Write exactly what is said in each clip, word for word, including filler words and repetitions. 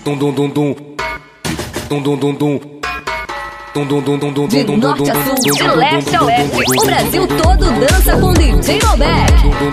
Dum dum dum dum. Dum dum dum dum. Dum dum dum dum dum. De norte a sul, de leste a oeste, o Brasil todo dança com D J Malbec.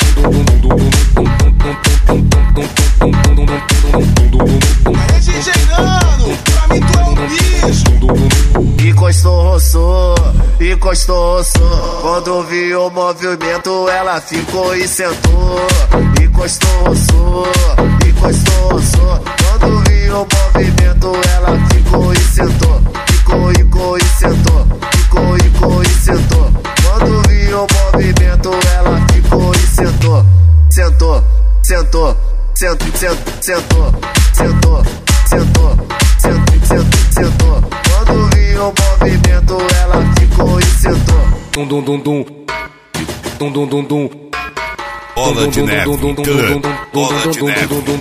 É D J Nano, pra mim tu é um bicho. Encostou, roçou, encostou, roçou. Quando viu o movimento, ela ficou e sentou. Encostou, roçou, encostou, roçou. Quando viu o movimento, ela ficou e sentou. Ficou, ficou e sentou. Ficou, ficou e sentou. Quando viu o movimento, ela ficou e sentou. Sentou, sentou, sentou, sentou, sentou, sentou, sentou, sentou, sentou. Quando viu o movimento, ela ficou e sentou. Dum dum dum dum. Dum dum dum dum. Bola de neve, Gun. Bola de neve, Gun.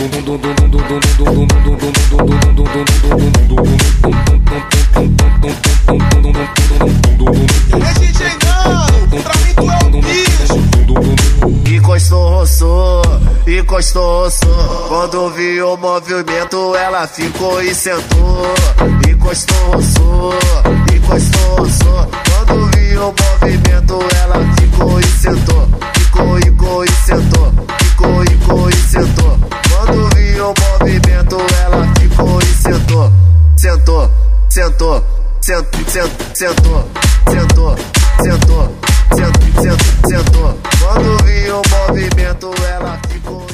É D J Nano, pra mim tu é um bicho. Encostou, roçou, encostou, roçou. Quando viu o movimento, ela ficou e sentou. Encostou, roçou, encostou, roçou. Quando viu o movimento, ela ficou e sentou. Ficou, ficou e sentou. Ficou, ficou e sentou. Quando viu o movimento, ela ficou e sentou. Sentou, sentou, sentou, sentou, sentou, sentou, sentou, sentou. Quando viu o movimento, ela ficou.